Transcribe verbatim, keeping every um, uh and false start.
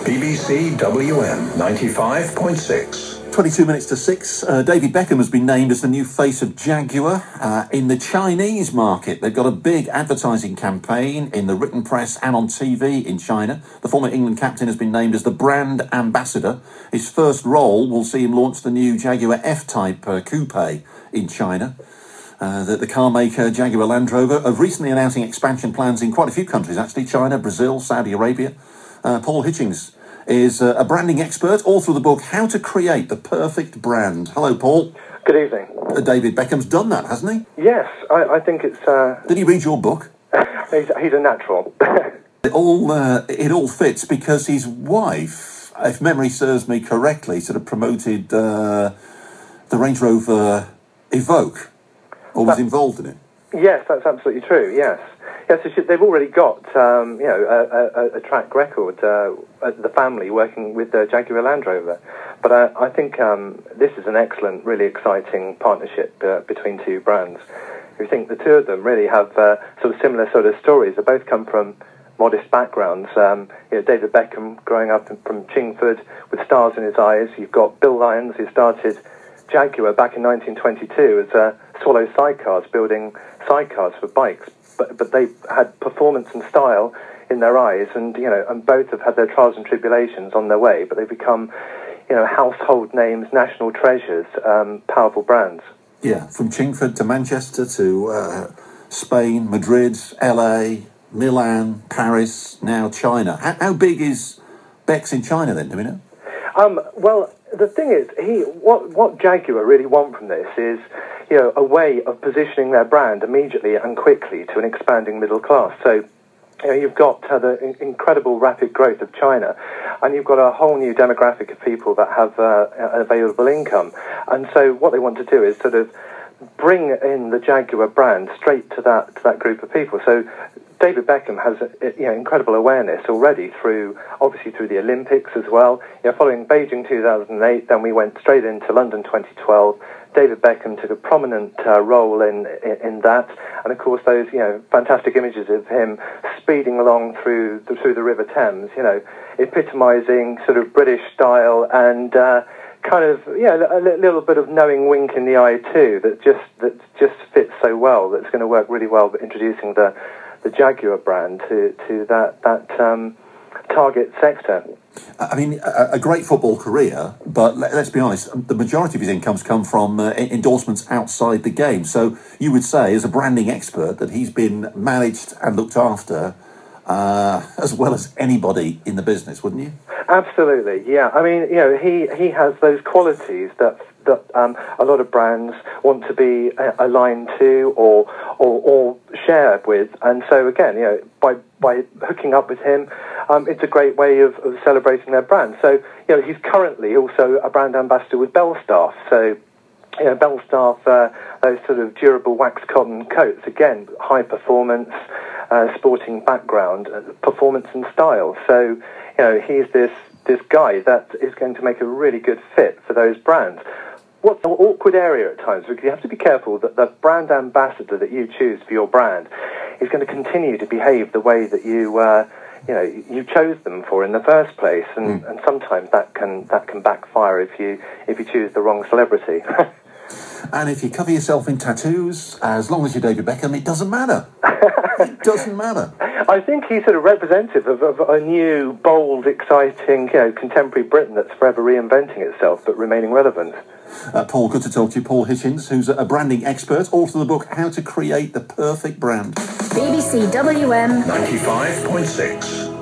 B B C W M ninety-five point six. twenty-two minutes to six. Uh, David Beckham has been named as the new face of Jaguar uh, in the Chinese market. They've got a big advertising campaign in the written press and on T V in China. The former England captain has been named as the brand ambassador. His first role will see him launch the new Jaguar F-Type uh, coupe in China. Uh, the, the car maker Jaguar Land Rover are recently announcing expansion plans in quite a few countries, actually. China, Brazil, Saudi Arabia. Uh, Paul Hitchings is uh, a branding expert, author of the book How to Create the Perfect Brand. Hello, Paul. Good evening. Uh, David Beckham's done that, hasn't he? Yes, I, I think it's... Uh... Did he read your book? he's, he's a natural. it all uh, it all fits because his wife, if memory serves me correctly, sort of promoted uh, the Range Rover Evoque, or was that, involved in it. Yes, that's absolutely true, yes. Yes, so they've already got um, you know a, a, a track record, uh, the family working with the Jaguar Land Rover. But uh, I think um, this is an excellent, really exciting partnership uh, between two brands. We think the two of them really have uh, sort of similar sort of stories. They both come from modest backgrounds. Um, you know, David Beckham growing up in, from Chingford with stars in his eyes. You've got Bill Lyons, who started Jaguar back in nineteen twenty-two as uh, Swallow Sidecars, building sidecars for bikes. But but they had performance and style in their eyes, and you know, and both have had their trials and tribulations on their way. But they've become, you know, household names, national treasures, um, powerful brands. Yeah, from Chingford to Manchester to uh, Spain, Madrid, L A, Milan, Paris, now China. How, how big is Bex in China then? Do we know? Um, well, the thing is, he what what Jaguar really want from this is, you know, a way of positioning their brand immediately and quickly to an expanding middle class. So, you know, you've got uh, the in- incredible rapid growth of China, and you've got a whole new demographic of people that have uh, available income. And so what they want to do is sort of bring in the Jaguar brand straight to that to that group of people. So David Beckham has you know incredible awareness already through obviously through the Olympics as well. You know, following Beijing two thousand eight, then we went straight into London twenty twelve. David Beckham took a prominent uh, role in, in in that, and of course those you know fantastic images of him speeding along through the, through the River Thames, you know, epitomising sort of British style and uh, kind of yeah a little bit of knowing wink in the eye too that just that just fits so well. That's going to work really well, but introducing the the Jaguar brand to to that that um, target sector. I mean, a, a great football career, but let, let's be honest, the majority of his incomes come from uh, endorsements outside the game. So you would say, as a branding expert, that he's been managed and looked after uh, as well as anybody in the business, wouldn't you? Absolutely, yeah. I mean, you know, he, he has those qualities that that um, a lot of brands want to be uh, aligned to or, or or share with, and so again, you know, by by hooking up with him, um, it's a great way of, of celebrating their brand. So, you know, he's currently also a brand ambassador with Belstaff. So, you know, Belstaff, uh, those sort of durable wax cotton coats, again, high performance, uh, sporting background, uh, performance and style. So, you know, he's this this guy that is going to make a really good fit for those brands. What's an awkward area at times, because you have to be careful that the brand ambassador that you choose for your brand is going to continue to behave the way that you, uh, you know, you chose them for in the first place, and, mm. and sometimes that can that can backfire if you if you choose the wrong celebrity. And if you cover yourself in tattoos, as long as you're David Beckham, it doesn't matter. It doesn't matter. I think he's sort of representative of, of a new, bold, exciting, you know, contemporary Britain that's forever reinventing itself but remaining relevant. Uh, Paul, good to talk to you. Paul Hitchings, who's a branding expert, author of the book How to Create the Perfect Brand. B B C W M ninety-five point six.